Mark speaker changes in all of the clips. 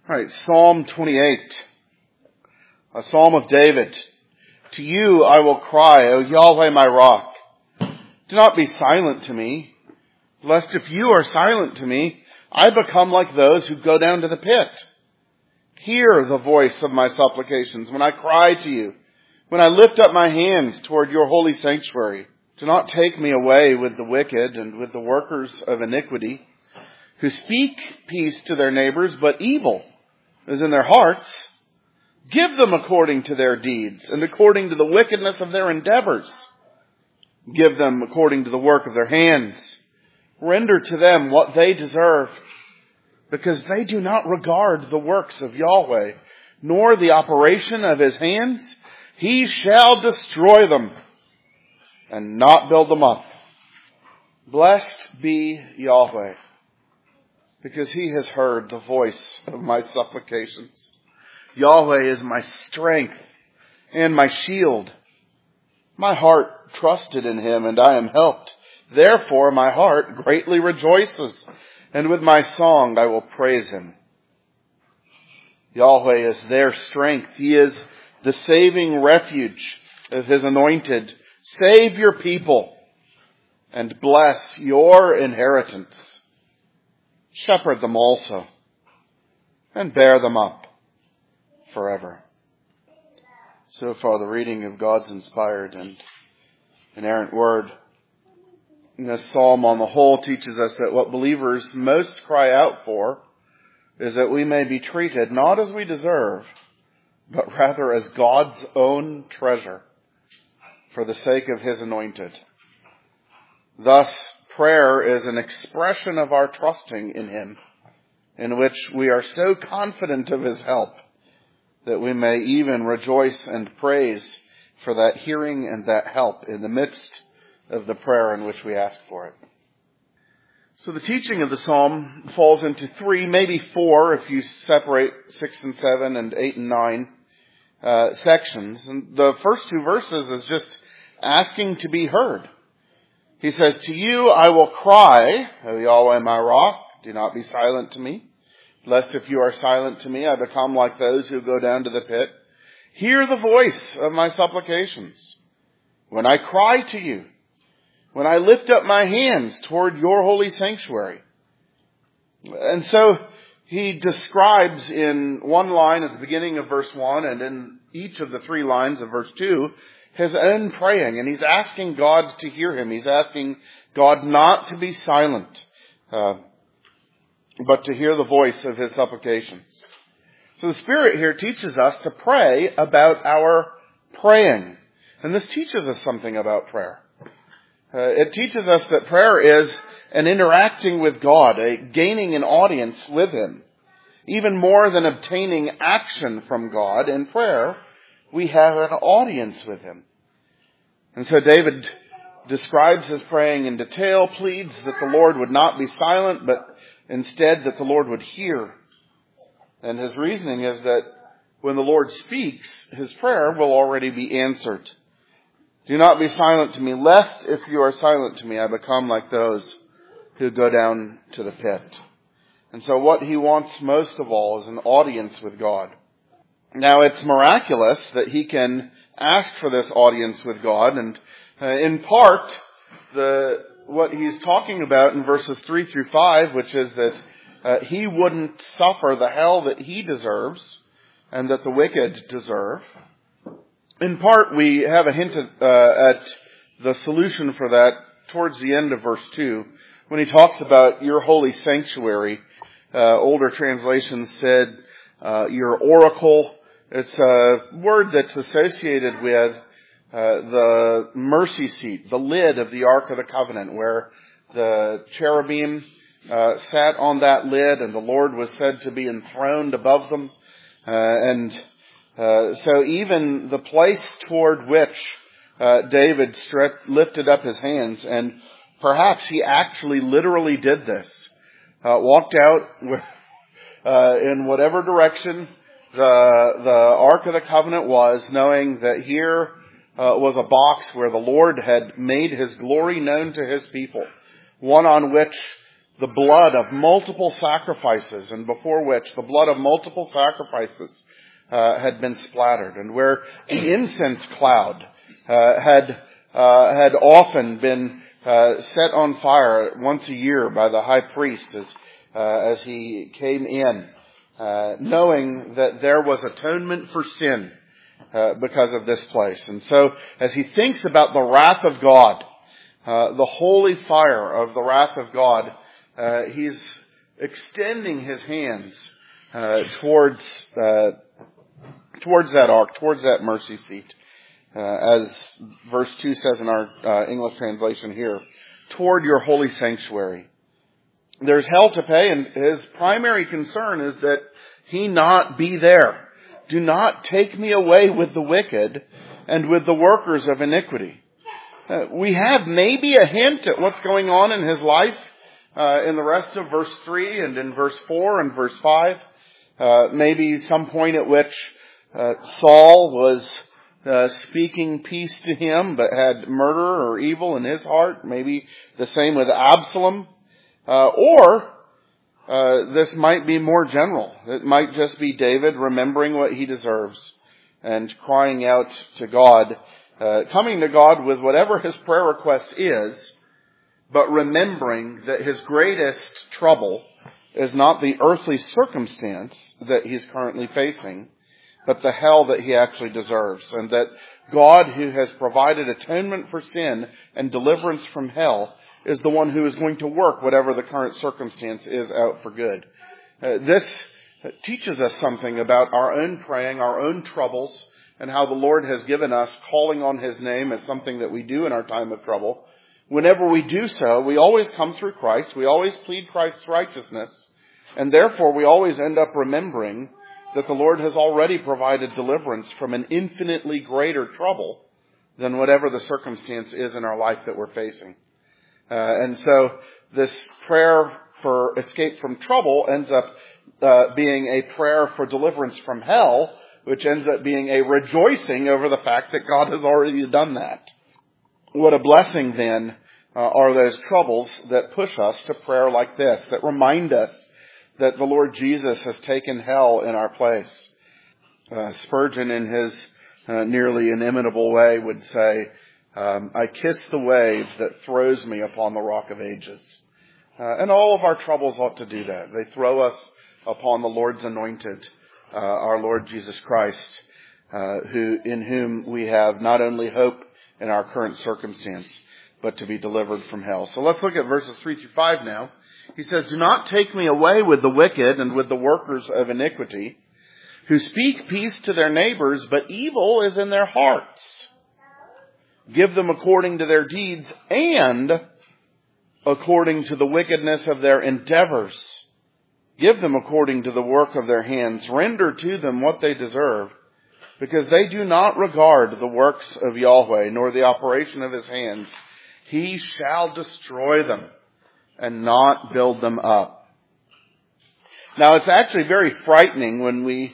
Speaker 1: All right, Psalm 28, a psalm of David. To you I will cry, O Yahweh my rock. Do not be silent to me, lest if you are silent to me, I become like those who go down to the pit. Hear the voice of my supplications when I cry to you, when I lift up my hands toward your holy sanctuary. Do not take me away with the wicked and with the workers of iniquity, who speak peace to their neighbors, but evil is in their hearts. Give them according to their deeds and according to the wickedness of their endeavors. Give them according to the work of their hands. Render to them what they deserve, because they do not regard the works of Yahweh, nor the operation of his hands. He shall destroy them and not build them up. Blessed be Yahweh, because he has heard the voice of my supplications. Yahweh is my strength and my shield. My heart trusted in him, and I am helped. Therefore my heart greatly rejoices, and with my song I will praise him. Yahweh is their strength. He is the saving refuge of his anointed. Save your people and bless your inheritance. Shepherd them also and bear them up forever. So far, the reading of God's inspired and inerrant word. And this psalm on the whole teaches us that what believers most cry out for is that we may be treated not as we deserve, but rather as God's own treasure for the sake of his anointed. Thus, prayer is an expression of our trusting in him, in which we are so confident of his help that we may even rejoice and praise for that hearing and that help in the midst of the prayer in which we ask for it. So the teaching of the psalm falls into 3, maybe 4, if you separate 6 and 7 and 8 and 9 sections. And the first 2 verses is just asking to be heard. He says, to you I will cry, O Yahweh my rock, do not be silent to me, lest if you are silent to me, I become like those who go down to the pit. Hear the voice of my supplications when I cry to you, when I lift up my hands toward your holy sanctuary. And so he describes in one line at the beginning of verse 1 and in each of the 3 lines of verse 2 his own praying, and he's asking God to hear him. He's asking God not to be silent, but to hear the voice of his supplications. So the Spirit here teaches us to pray about our praying. And this teaches us something about prayer. It teaches us that prayer is an interacting with God, a gaining an audience with him. Even more than obtaining action from God, in prayer, we have an audience with him. And so David describes his praying in detail, pleads that the Lord would not be silent, but instead that the Lord would hear. And his reasoning is that when the Lord speaks, his prayer will already be answered. Do not be silent to me, lest if you are silent to me, I become like those who go down to the pit. And so what he wants most of all is an audience with God. Now it's miraculous that he can ask for this audience with God, and in part, what he's talking about in verses 3 through 5, which is that he wouldn't suffer the hell that he deserves and that the wicked deserve. In part, we have a hint at the solution for that towards the end of verse 2, when he talks about your holy sanctuary. Older translations said your oracle. It's a word that's associated with the mercy seat, the lid of the Ark of the Covenant, where the cherubim sat on that lid and the Lord was said to be enthroned above them. So even the place toward which David lifted up his hands, and perhaps he actually literally did this, walked out in whatever direction the Ark of the Covenant was, knowing that here was a box where the Lord had made his glory known to his people, one on which the blood of multiple sacrifices, and before which the blood of multiple sacrifices had been splattered, and where the incense cloud had often been set on fire once a year by the high priest as he came in, knowing that there was atonement for sin because of this place. And so, as he thinks about the wrath of God, the holy fire of the wrath of God, he's extending his hands towards that ark, towards that mercy seat, as verse 2 says in our English translation here, toward your holy sanctuary. There's hell to pay, and his primary concern is that he not be there. Do not take me away with the wicked and with the workers of iniquity. We have maybe a hint at what's going on in his life in the rest of verse 3 and in verse 4 and verse 5. Maybe some point at which Saul was speaking peace to him but had murder or evil in his heart. Maybe the same with Absalom. Or this might be more general. It might just be David remembering what he deserves and crying out to God, coming to God with whatever his prayer request is, but remembering that his greatest trouble is not the earthly circumstance that he's currently facing, but the hell that he actually deserves. And that God, who has provided atonement for sin and deliverance from hell, is the one who is going to work whatever the current circumstance is out for good. This teaches us something about our own praying, our own troubles, and how the Lord has given us calling on his name as something that we do in our time of trouble. Whenever we do so, we always come through Christ. We always plead Christ's righteousness. And therefore, we always end up remembering that the Lord has already provided deliverance from an infinitely greater trouble than whatever the circumstance is in our life that we're facing. And so this prayer for escape from trouble ends up being a prayer for deliverance from hell, which ends up being a rejoicing over the fact that God has already done that. What a blessing then are those troubles that push us to prayer like this, that remind us that the Lord Jesus has taken hell in our place. Spurgeon, in his nearly inimitable way, would say, I kiss the wave that throws me upon the rock of ages. And all of our troubles ought to do that. They throw us upon the Lord's anointed, our Lord Jesus Christ, in whom we have not only hope in our current circumstance, but to be delivered from hell. So let's look at verses 3 through 5 now. He says, do not take me away with the wicked and with the workers of iniquity, who speak peace to their neighbors, but evil is in their hearts. Give them according to their deeds and according to the wickedness of their endeavors. Give them according to the work of their hands. Render to them what they deserve, because they do not regard the works of Yahweh, nor the operation of his hands. He shall destroy them and not build them up. Now, it's actually very frightening when we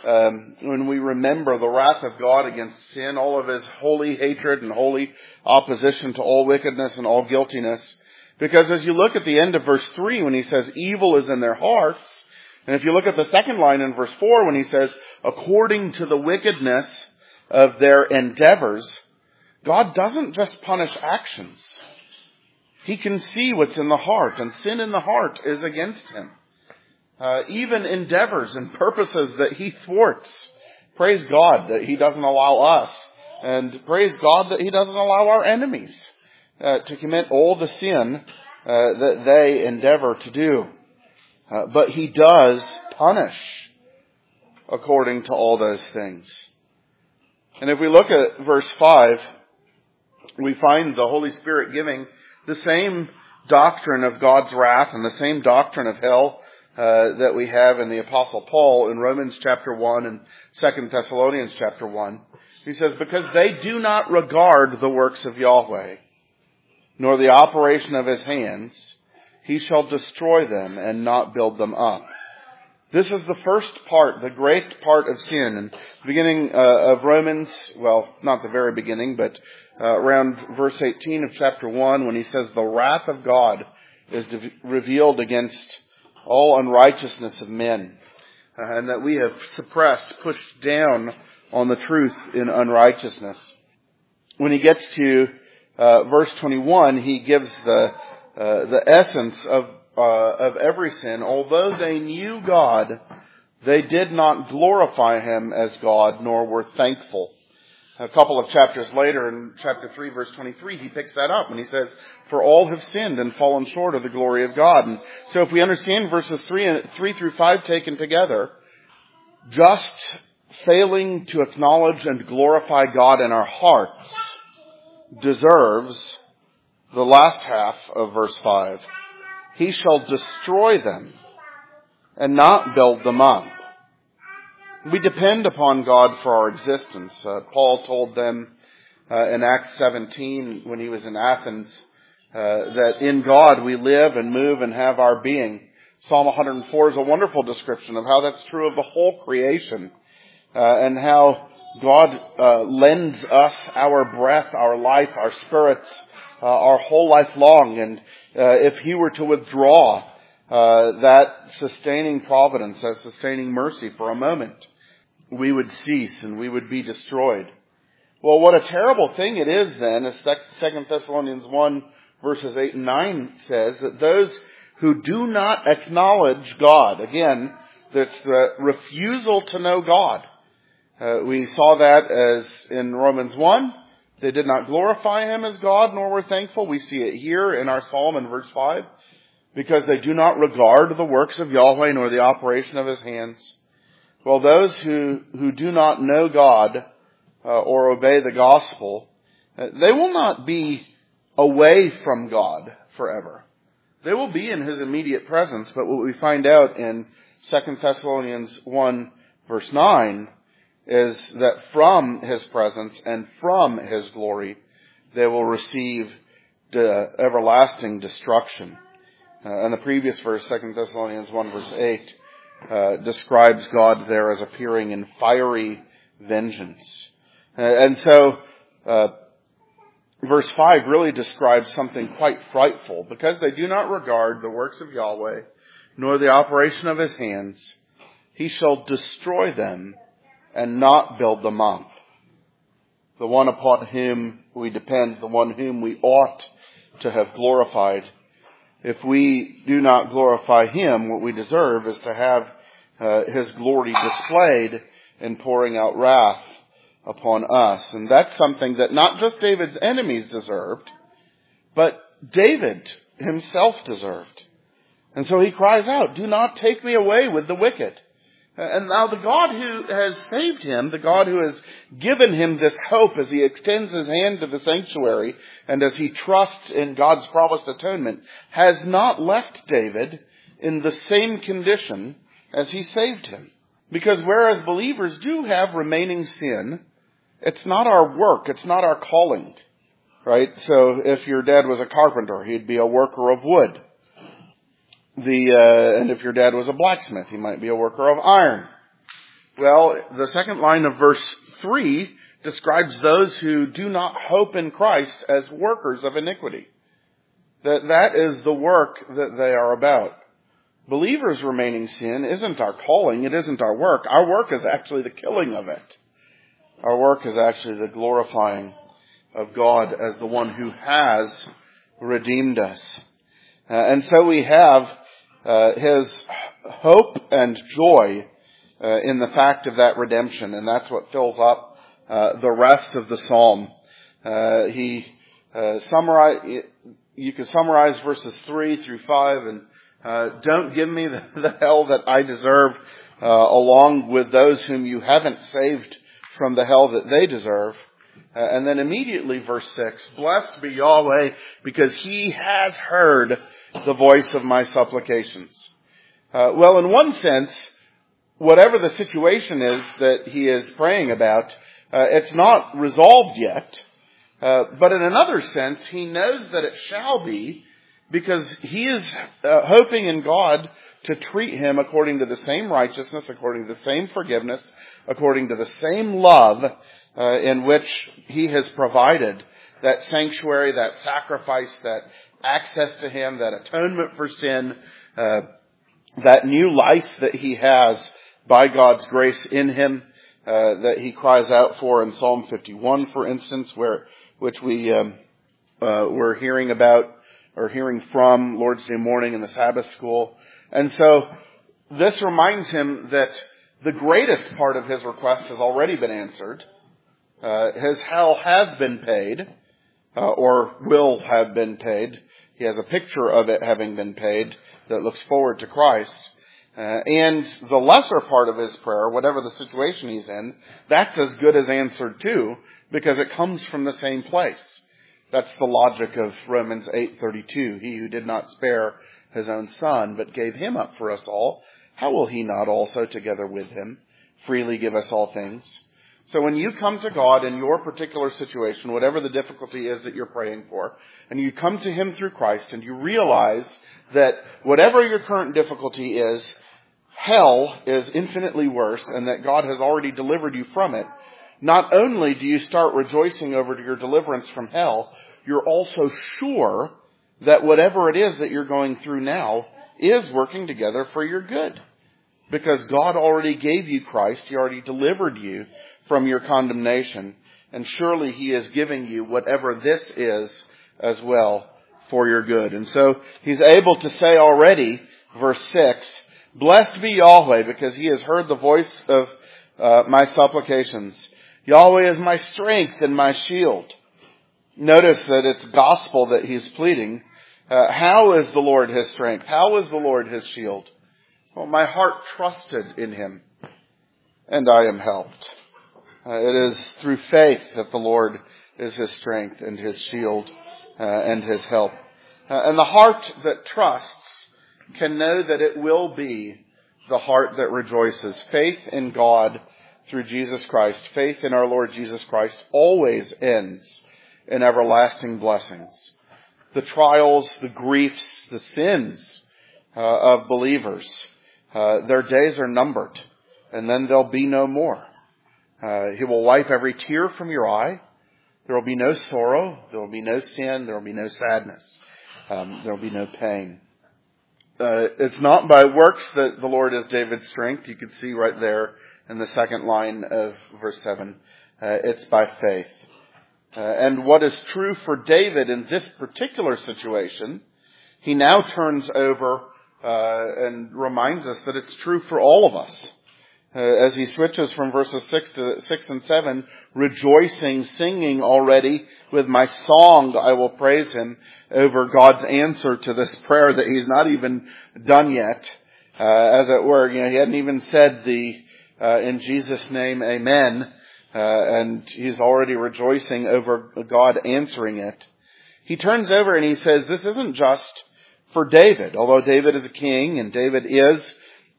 Speaker 1: remember the wrath of God against sin, all of his holy hatred and holy opposition to all wickedness and all guiltiness. Because as you look at the end of verse 3, when he says evil is in their hearts, and if you look at the second line in verse 4, when he says according to the wickedness of their endeavors, God doesn't just punish actions. He can see what's in the heart, and sin in the heart is against him. Even endeavors and purposes that he thwarts. Praise God that he doesn't allow us, and praise God that he doesn't allow our enemies to commit all the sin that they endeavor to do. But he does punish according to all those things. And if we look at verse 5, we find the Holy Spirit giving the same doctrine of God's wrath and the same doctrine of hell that we have in the Apostle Paul in Romans chapter 1 and 2 Thessalonians chapter 1. He says, because they do not regard the works of Yahweh, nor the operation of his hands, he shall destroy them and not build them up. This is the first part, the great part of sin. And the beginning of Romans, well, not the very beginning, but around verse 18 of chapter 1, when he says the wrath of God is revealed against all unrighteousness of men, and that we have suppressed, pushed down on the truth in unrighteousness. When he gets to verse 21, he gives the essence of every sin. Although they knew God, they did not glorify Him as God, nor were thankful. A couple of chapters later, in chapter 3, verse 23, he picks that up and he says, "For all have sinned and fallen short of the glory of God." And so if we understand verses 3 through 5 taken together, just failing to acknowledge and glorify God in our hearts deserves the last half of verse 5. He shall destroy them and not build them up. We depend upon God for our existence. Paul told them in Acts 17 when he was in Athens that in God we live and move and have our being. Psalm 104 is a wonderful description of how that's true of the whole creation and how God lends us our breath, our life, our spirits, our whole life long. And if He were to withdraw that sustaining providence, that sustaining mercy for a moment, we would cease and we would be destroyed. Well, what a terrible thing it is then, as 2 Thessalonians 1 verses 8 and 9 says, that those who do not acknowledge God, again, that's the refusal to know God. We saw that as in Romans 1. They did not glorify Him as God, nor were thankful. We see it here in our psalm in verse 5. Because they do not regard the works of Yahweh, nor the operation of His hands. Well, those who do not know God or obey the gospel, they will not be away from God forever. They will be in His immediate presence, but what we find out in 2 Thessalonians 1 verse 9 is that from His presence and from His glory, they will receive everlasting destruction. And the previous verse, 2 Thessalonians 1 verse 8, describes God there as appearing in fiery vengeance. And so, verse 5 really describes something quite frightful. Because they do not regard the works of Yahweh, nor the operation of His hands, He shall destroy them and not build them up. The one upon whom we depend, the one whom we ought to have glorified. If we do not glorify Him, what we deserve is to have His glory displayed in pouring out wrath upon us. And that's something that not just David's enemies deserved, but David himself deserved. And so he cries out, "Do not take me away with the wicked." And now the God who has saved him, the God who has given him this hope as he extends his hand to the sanctuary and as he trusts in God's promised atonement, has not left David in the same condition as He saved him. Because whereas believers do have remaining sin, it's not our work, it's not our calling, right? So if your dad was a carpenter, he'd be a worker of wood. And if your dad was a blacksmith, he might be a worker of iron. Well, the second line of verse 3 describes those who do not hope in Christ as workers of iniquity. That is the work that they are about. Believers' remaining sin isn't our calling, it isn't our work. Our work is actually the killing of it. Our work is actually the glorifying of God as the one who has redeemed us. And so we have His hope and joy in the fact of that redemption, and that's what fills up the rest of the psalm. You could summarize verses 3 through 5, and don't give me the hell that I deserve, along with those whom you haven't saved from the hell that they deserve. And then immediately verse 6, "Blessed be Yahweh, because He has heard the voice of my supplications." Well, in one sense, whatever the situation is that he is praying about, it's not resolved yet. But in another sense, he knows that it shall be, because he is hoping in God to treat him according to the same righteousness, according to the same forgiveness, according to the same love in which He has provided that sanctuary, that sacrifice, that access to Him, that atonement for sin, that new life that he has by God's grace in him, that he cries out for in Psalm 51, for instance, which we were hearing about or hearing from Lord's Day morning in the Sabbath school. And so this reminds him that the greatest part of his request has already been answered. His hell has been paid, or will have been paid. He has a picture of it having been paid that looks forward to Christ. And the lesser part of his prayer, whatever the situation he's in, that's as good as answered too, because it comes from the same place. That's the logic of Romans 8:32. He who did not spare his own son, but gave him up for us all, how will he not also together with him freely give us all things? So when you come to God in your particular situation, whatever the difficulty is that you're praying for, and you come to Him through Christ and you realize that whatever your current difficulty is, hell is infinitely worse and that God has already delivered you from it, not only do you start rejoicing over your deliverance from hell, you're also sure that whatever it is that you're going through now is working together for your good. Because God already gave you Christ, He already delivered you from your condemnation, and surely He is giving you whatever this is as well for your good. And so he's able to say already, verse 6, blessed be Yahweh, because He has heard the voice of my supplications. Yahweh is my strength and my shield. Notice that it's gospel that he's pleading. How is the Lord His strength? How is the Lord His shield? Well, my heart trusted in Him, and I am helped. It is through faith that the Lord is His strength and His shield and His help. And the heart that trusts can know that it will be the heart that rejoices. Faith in God through Jesus Christ, faith in our Lord Jesus Christ, always ends in everlasting blessings. The trials, the griefs, the sins of believers, their days are numbered, and then there'll be no more. He will wipe every tear from your eye. There will be no sorrow. There will be no sin. There will be no sadness. There will be no pain. It's not by works that the Lord is David's strength. You can see right there in the second line of verse 7. It's by faith. And what is true for David in this particular situation, he now turns over and reminds us that it's true for all of us. As he switches from verses 6 and 7, rejoicing, singing already, with my song I will praise Him, over God's answer to this prayer that he's not even done yet. As it were, he hadn't even said the in Jesus' name, amen, and he's already rejoicing over God answering it. He turns over and he says, this isn't just for David, although David is a king and David is,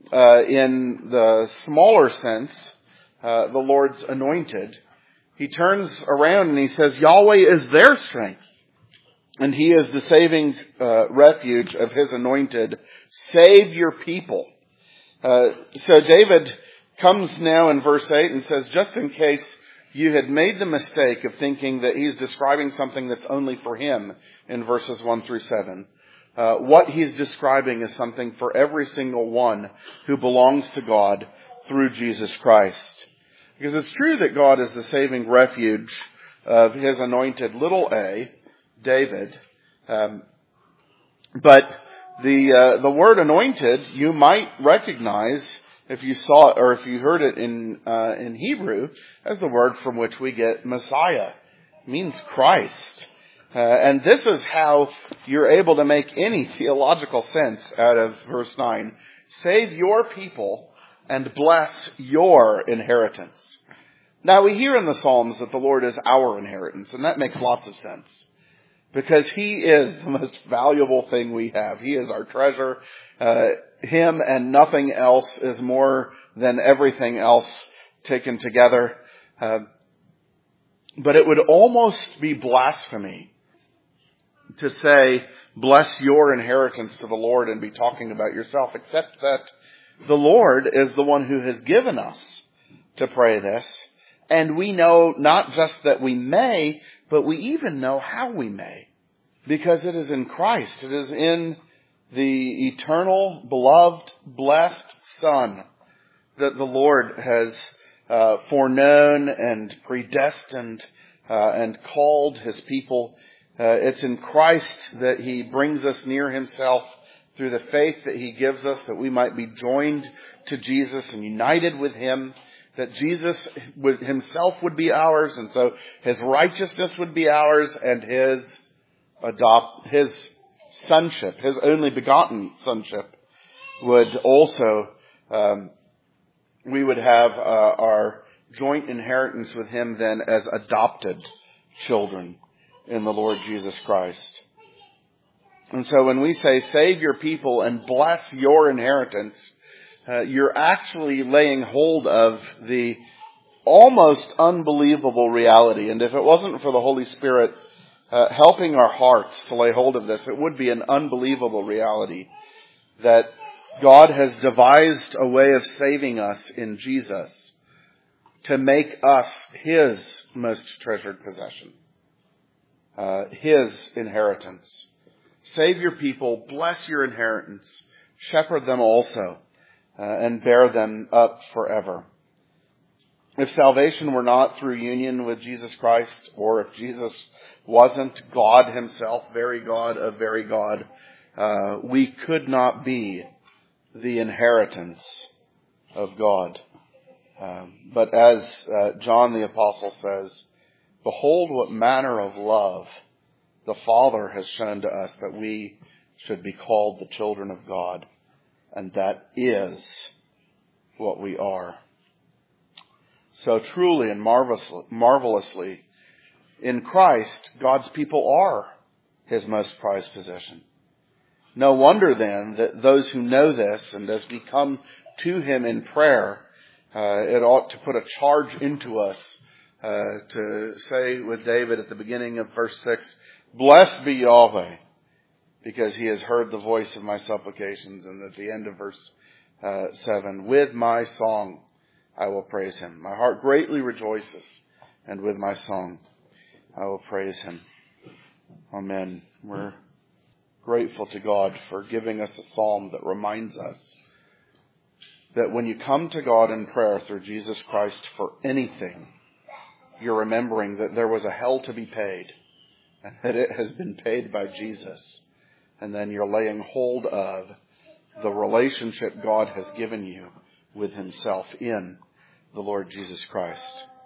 Speaker 1: in the smaller sense, the Lord's anointed. He turns around and he says, Yahweh is their strength. And He is the saving refuge of His anointed. Save your people. So David comes now in verse 8 and says, just in case you had made the mistake of thinking that he's describing something that's only for him in verses 1 through 7, what he's describing is something for every single one who belongs to God through Jesus Christ. Because it's true that God is the saving refuge of His anointed little a, David. But the word anointed, you might recognize if you saw it or if you heard it in Hebrew as the word from which we get Messiah. It means Christ. And this is how you're able to make any theological sense out of verse 9. Save your people and bless your inheritance. Now we hear in the Psalms that the Lord is our inheritance, and that makes lots of sense. Because He is the most valuable thing we have. He is our treasure. Him and nothing else is more than everything else taken together. But it would almost be blasphemy to say, bless your inheritance to the Lord and be talking about yourself, except that the Lord is the one who has given us to pray this. And we know not just that we may, but we even know how we may. Because it is in Christ. It is in the eternal, beloved, blessed Son that the Lord has foreknown and predestined and called His people. It's in Christ that He brings us near Himself through the faith that He gives us, that we might be joined to Jesus and united with Him, that Jesus Himself would be ours, and so His righteousness would be ours, and His sonship, His only begotten sonship, would also, we would have our joint inheritance with Him then as adopted children in the Lord Jesus Christ. And so when we say, save your people and bless your inheritance, you're actually laying hold of the almost unbelievable reality. And if it wasn't for the Holy Spirit helping our hearts to lay hold of this, it would be an unbelievable reality that God has devised a way of saving us in Jesus to make us His most treasured possession, His inheritance. Save your people, bless your inheritance, shepherd them also, and bear them up forever. If salvation were not through union with Jesus Christ, or if Jesus wasn't God Himself, very God of very God, we could not be the inheritance of God. But as John the Apostle says, behold what manner of love the Father has shown to us, that we should be called the children of God. And that is what we are. So truly and marvelously, in Christ, God's people are His most prized possession. No wonder then that those who know this, and as we come to Him in prayer, it ought to put a charge into us to say with David at the beginning of verse 6, blessed be Yahweh, because He has heard the voice of my supplications. And at the end of verse 7, with my song I will praise Him. My heart greatly rejoices, and with my song I will praise Him. Amen. We're grateful to God for giving us a psalm that reminds us that when you come to God in prayer through Jesus Christ for anything, you're remembering that there was a hell to be paid, and that it has been paid by Jesus. And then you're laying hold of the relationship God has given you with Himself in the Lord Jesus Christ.